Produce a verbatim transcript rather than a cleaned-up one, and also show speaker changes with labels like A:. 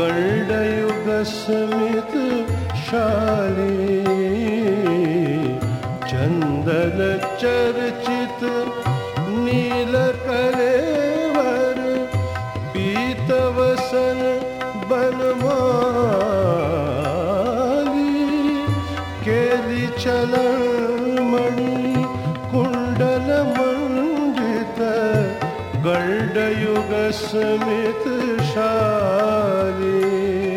A: गण्डयुग स्मित शाली चंदन चर्चित नील कलेवर पीतवसन बनमाली केली चलमणि कुंडल मंडित गण्डयुग स्मित शाली।